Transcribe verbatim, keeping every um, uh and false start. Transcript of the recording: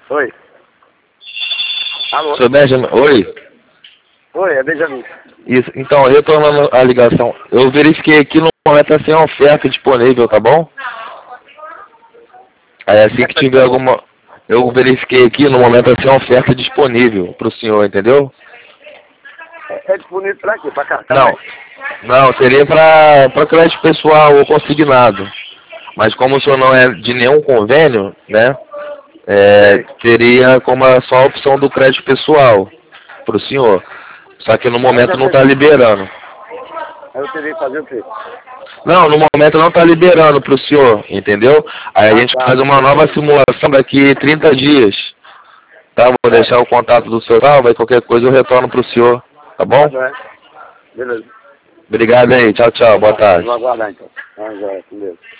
Oi. Alô? Seu Benjamin, oi? Oi, é Benjamin. Isso, então, retornando a ligação, eu verifiquei aqui no momento tá sem oferta disponível, tá bom? Aí assim que tiver alguma... Eu verifiquei aqui no momento tá sem oferta disponível pro senhor, entendeu? É, é disponível pra quê? Pra carta? Não, não, seria pra, pra crédito pessoal ou consignado. Mas como o senhor não é de nenhum convênio, né? É, teria como a só a opção do crédito pessoal pro senhor. Só que no momento não está liberando. Aí eu teria que fazer o quê? Não, no momento não está liberando para o senhor, entendeu? Aí a gente faz uma nova simulação daqui trinta dias. Tá? Vou deixar o contato do senhor, vai qualquer coisa eu retorno para o senhor, tá bom? Beleza. Obrigado aí, tchau, tchau, boa tarde. Vou aguardar então. Ah, já, com Deus.